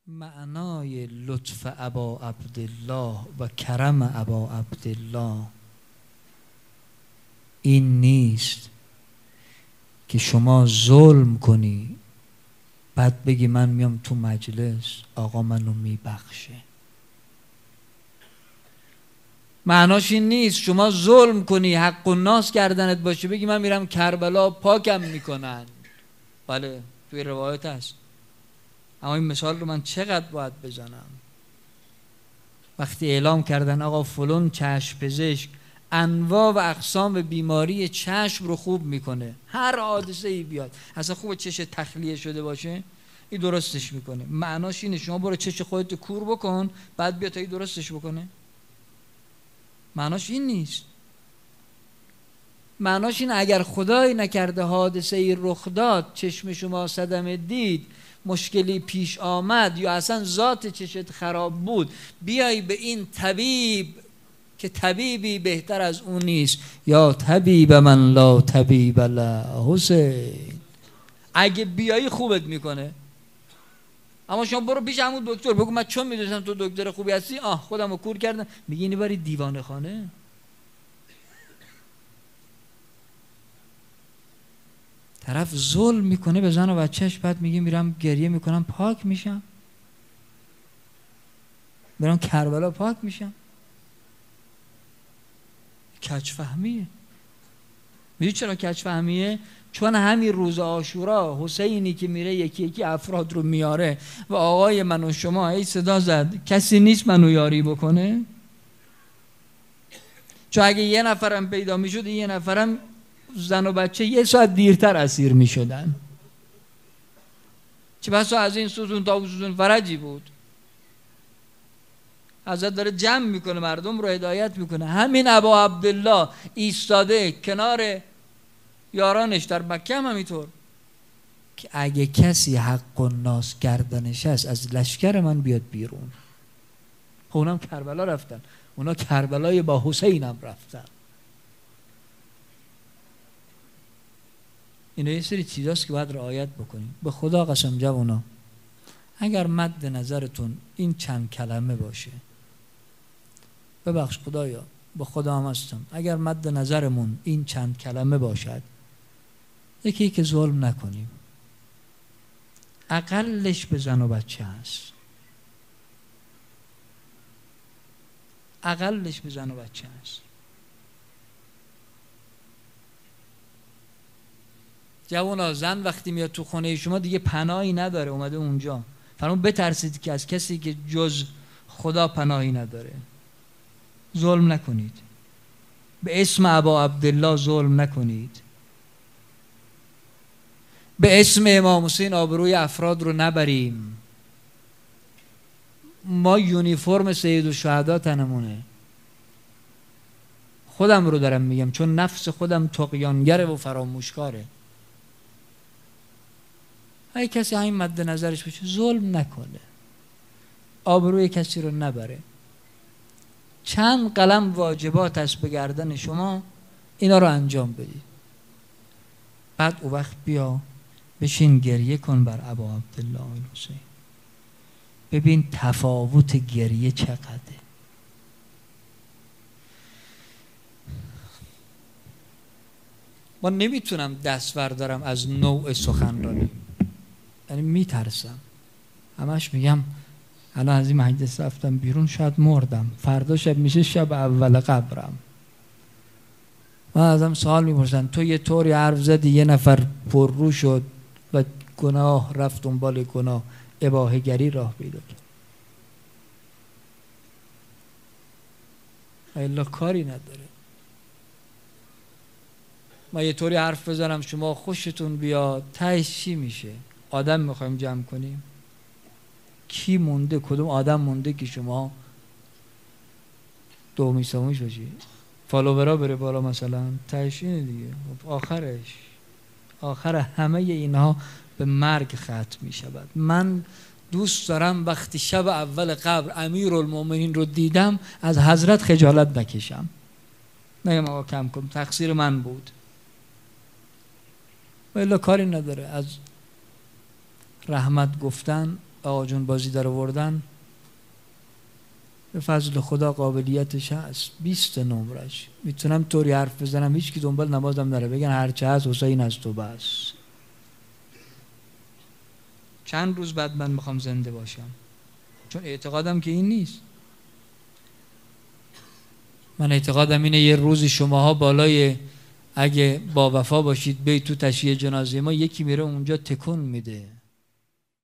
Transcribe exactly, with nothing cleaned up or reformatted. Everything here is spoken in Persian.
معنای لطف ابا عبدالله و کرم ابا عبدالله این نیست که شما ظلم کنی بعد بگی من میام تو مجلس آقا منو میبخشه. معناش این نیست شما ظلم کنی حق الناس گردنت باشه بگی من میرم کربلا پاکم میکنن. بله توی روایت هست، اما این مثال رو من چقدر باید بزنم؟ وقتی اعلام کردن آقا فلان چشم پزشک انواع و اقسام بیماری چشم رو خوب میکنه، هر حادثه ای بیاد اصلا خوب چش تخلیه شده باشه این درستش میکنه، معناش اینه شما برو چش خودت کور بکن بعد بیا تا این درستش بکنه؟ معناش این نیست. معناش این اگر خدای نکرده حادثه ای رخ داد، چشم شما صدمه دید، مشکلی پیش آمد یا اصلا ذات چشت خراب بود، بیای به این طبیب که طبیبی بهتر از اون نیست، یا طبیب من لا طبیب له حسین، اگه بیایی خوبت میکنه. اما شما برو پیش همون دکتر بگو من چون میدونستم تو دکتر خوبی هستی آه خودم رو کور کردم، میگی اینی بری دیوانه خانه. طرف ظلم میکنه به زن و بچهش بعد میگه میرم گریه میکنم پاک میشم، میرم کربلا پاک میشم. کج فهمیه. میدونی چرا کج فهمیه؟ چون همین روز عاشورا حسینی که میره یکی یکی افراد رو میاره و آقای من و شما ای صدا زد کسی نیست منو یاری بکنه. چون اگه یه نفرم پیدا میشد یه نفرم زن و بچه یه ساعت دیرتر اسیر میشدن. چه بسا از این سوزون تا سوزون فرجی بود. حضرت داره جمع میکنه مردم رو هدایت میکنه. همین ابا عبدالله ایستاده کنار یارانش در مکه هم همینطور که اگه کسی حق الناس گردنش هست از لشکر من بیاد بیرون. اونم کربلا رفتن، اونا کربلای با حسین هم رفتن. اینه یه سری چیزاست که باید رعایت بکنیم. به خدا قسم جوانا اگر مد نظرتون این چند کلمه باشه، ببخش خدایا با خدا هم هستم، اگر مد نظرمون این چند کلمه باشد یکی که ظلم نکنیم، اقلش به زن و بچه هست، اقلش به زن و بچه هست. جوانا زن وقتی میاد تو خونه شما دیگه پناهی نداره، اومده اونجا، فرمون بترسید که از کسی که جز خدا پناهی نداره. ظلم نکنید، به اسم ابا عبدالله ظلم نکنید، به اسم امام حسین آبروی افراد رو نبریم. ما یونیفرم سید الشهدا تنمونه. خودم رو دارم میگم چون نفس خودم طغیانگره و فراموشکاره. اگه کسی همین مد نظرش باشه ظلم نکنه، آبروی کسی رو نبره. چند قلم واجبات هست به گردن شما، اینا رو انجام بدید. بعد او وقت بیا بشین گریه کن بر ابا عبدالله حسین، ببین تفاوت گریه چقدره. من نمیتونم دست بردارم از نوع سخنرانی، یعنی میترسم. همش میگم الان از این مجلس رفتم بیرون شاید مردم، فردا شب میشه شب اول قبرم. من ازم سوال میپرسن تو یه طوری حرف زدی یه نفر پر رو شد و گناه رفت دنبال گناه، اباحه‌گری راه پیدا کرد. الا کاری نداره. ما یه طوری حرف بزنم شما خوشتون بیاد، تهش چی میشه؟ آدم میخوایم جمع کنیم، کی مونده؟ کدوم آدم مونده که شما دومی سومیش باشی؟ فالوورا بره بالا مثلا، تهش اینه دیگه. آخرش آخر همه اینها به مرگ ختم می شود. من دوست دارم وقتی شب اول قبر امیرالمومنین رو دیدم از حضرت خجالت نکشم، نگم آقا کم کن تقصیر من بود، ولی کاری نداره. از رحمت گفتن آقا جون بازی در آوردن، به فضل خدا قابلیتش هست، بیست نمرش میتونم طوری حرف بزنم هیچ کی دنبال نمازم نره، بگن هرچه هست حسین از تو بس. چند روز بعد من میخوام زنده باشم، چون اعتقادم که این نیست. من اعتقادم اینه یه روزی شماها بالای، اگه با وفا باشید، بیت تو تشییع جنازه ما، یکی میره اونجا تکون میده،